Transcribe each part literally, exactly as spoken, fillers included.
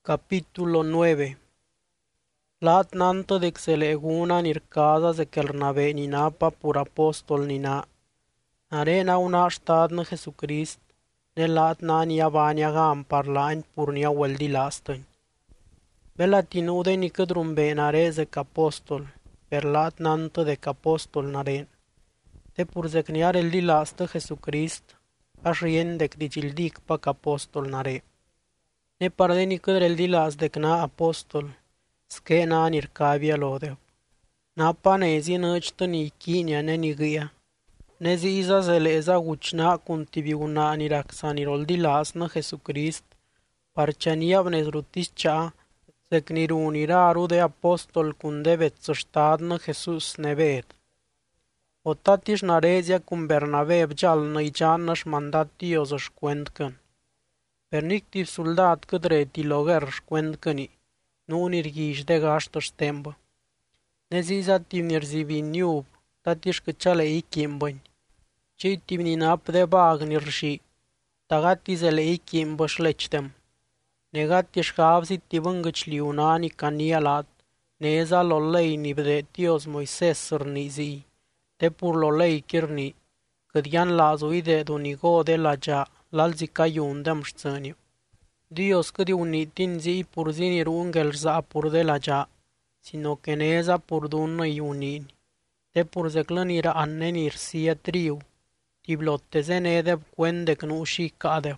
Capítulo nueve. Lahat nanto de que se le guna nirkaza de que el nabe ni napa por apóstol ni na. Arena una stad na Jesucrist, ne lahat na ni avania gam parlain pur ni aweldi lasten. Bella tinude ni kedrumbe nare ze apóstol, per lahat nanto de apóstol naren. Te pur ze kniar el di laste Jesucrist, asrien de digildik pa apóstol nare. Ne parde ni kedre el di las de kna apóstol, ske na nirkavia lodeu. Na pa nezi năchtă ni kinia ne ni gâia. Nezi iza zeleza guchna kuntibiuna niraksanirol di las na Jesucrist, parchania vnezrutis cha, zeknirunira aru de apóstol kunde vetsăștad na Jesus neved. Otatish narezia cum Bernabé bjal năijan naș mandat Dios își cuentcăn. Pernictiv soldat către tiloger șcuentcăni, nu nirghiș de gaștă ștembă. Neziza timnir ziviniub, tatiș căceale ichimbăni. Cei timninap de bag nirși, tagatizele ichimbă șlectem. Negatiș havzi tivângăci liunani canialat, neza lolei nibde Dios Moises sârni zi, te pur lolei kirni, cât ian lazui de dunigo de la ja, lalzi ca iundem șțăniu. Dios cât unitin zi pur zinir ungel za pur de la ja, sino que neza pur dunno iunini. Te pur zeclănira annenir sia triu, tiblotteze nedeb cuendec nu și cadeb.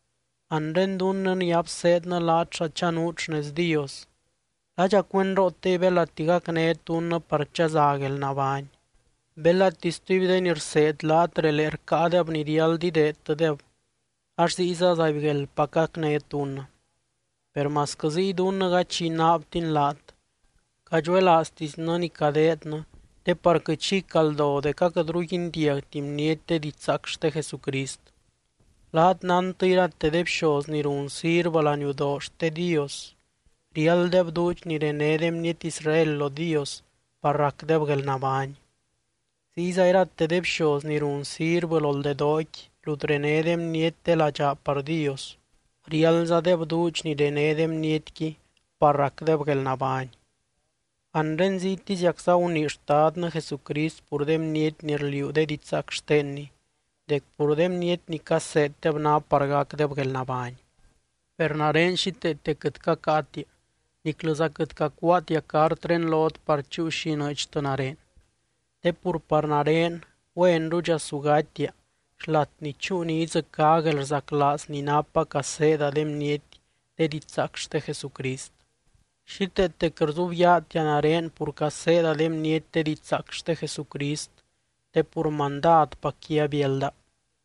Anden dunnen iap sednă la cha nuchnes Dios. La ja cuenro te bella tiga kne tunna parcha zagel navani. Bella tistuivde nir sed la treler cadeb nirial di de tădeb. Aș ziza zaivgel pacac neetun. Per mascăzi dună ga cinaptin lat. Cajuela astis năni cadetnă, te parcă ci caldo de ca cădrugin diactim niete ditsacște Jesucrist. Lat nantăira te deb șos nirun sirva la niudoște Dios. Rial deb duci nire nedem niet Israel lo Dios, parrac deb gel navani. Ziza era te deb șos nirun sirva lol de doci, Lutrenedem niete la ja par Dios. Rialza deb duci ni denedem nietki parrac deb gel navani. Anden zitis jaksa unistad na Jesucrist purdem niet nirliu de ditsak ștenni. Dec purdem niet ni caset deb na pargac deb gel navani. Pernaren și te te cât ca catia. Niclăza cât ca cuatia cartren lot parciu și năci tănaren. Te pur parnaren uen ruja sugatia. Șlat niciuni iză cagel zaclas ni napa ca seda dem nieti de ditsacște Jesucrist. Și te te cărzu viatia naren pur ca seda dem nieti de ditsacște Jesucrist, te pur mandat pa chia bielda.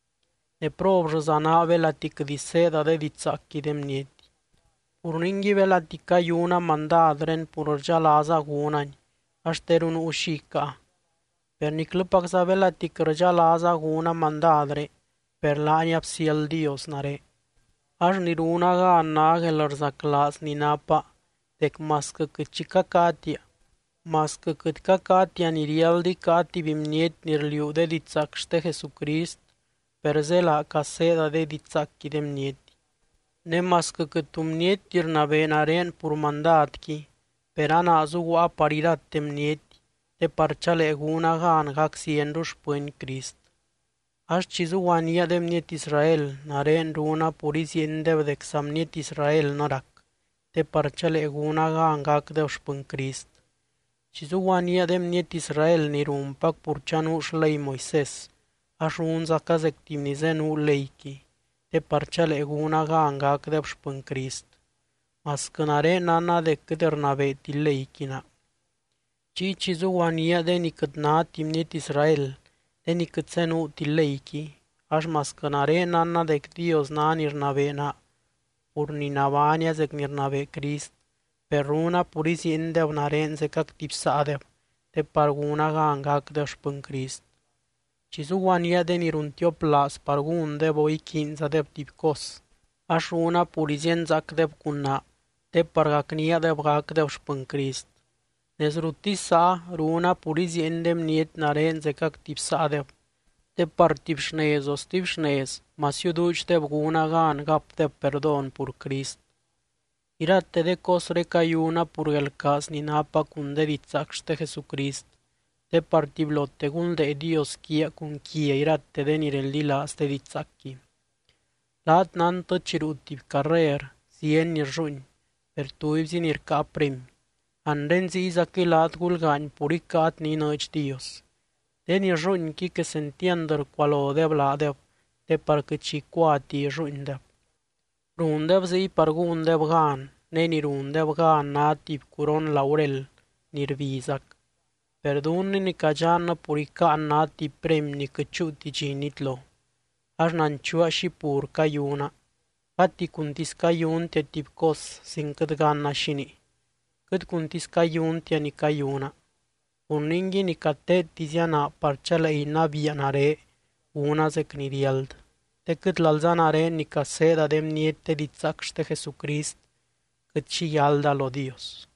Ne prov zana vela tic di seda de ditsacchi dem nieti. Pur ningi vela tica iuna mandadren pur jalaza gunani, așterun ușica. Per niclăpac zavela ticrăgea la aza guna mandadre, per lani apsiel Dios nare. Aș niruna ga annagelar zaclas ni napa, dec mască cât ci cacatia. Mască cât cacatia nirial di cati bimniet nirliu de ditsacște Jesucrist, per zela ca seda de ditsacchi de mnieti. Ne mască cât umniet tirnave naren pur mandatki, per ana azugu aparirat temnieti, de parciale guna gan gaxienduș pâini Crist. Aș cizu wania dem niet Israel, naren runa purisiendev de xamniet Israel nărac, de parciale guna gan gacdev pân Crist. Cizu wania dem niet Israel nirun pac purceanuș lei Moises, aș unza cazec timnizenu leiki, de parciale guna gan gacdev pân Crist. Mascânare nana de câter naveti leikina. Ci cizu wania de nicăt na timnit Israel, de nicăt senu tileiki, aș mascănare nana de Dios na nirnavena, pur ninavania zec nirnave Crist, peruna purisi indev naren zec actipsadev, de parguna gangac de șpân Crist. Cizu wania de niruntio plas pargunde voi quinza de tipcos, aș una purisienzac de cuna, de pargacnia de brac de șpân Crist. Nezrutisa runa purizi endem niet naren zecak tipsadev. Te partipšnez ostipšnez, mas juduč te guna gan gap te perdon pur Crist. Irate de cosre cayuna purgelcas ni napa cunde ditsaxte Jesucrist, de partiblote gunde Dios kia kun kia irate de nireldilas de ditsaki. Lat nanto chirutib carrer, sien nirjuñ, per tuibsi nirka prim. Andenzi izaki lat gulgañ purikat ni noich Dios. De nirjuñ ki que se entiender qualo de bladeb, de parkichi quati juñdeb. Rundeb zi pargundeb gan, ne ni rundeb gan natib kuron laurel, nirbizak. Perduni ni kajana purikaan natib prem ni kachuti jinitlo. Až nanchua shipur kayuna. Pati kuntis kayun te tip kos sin kad ganna shini. Kad kuntis kayun te ni kayuna. Uningi ni katet tiziana parchala ina vianare una zekni diald. Te kad lalzanare ni kaseda dem niete ditzakshte Jesucrist. Kad chi yalda lo Dios.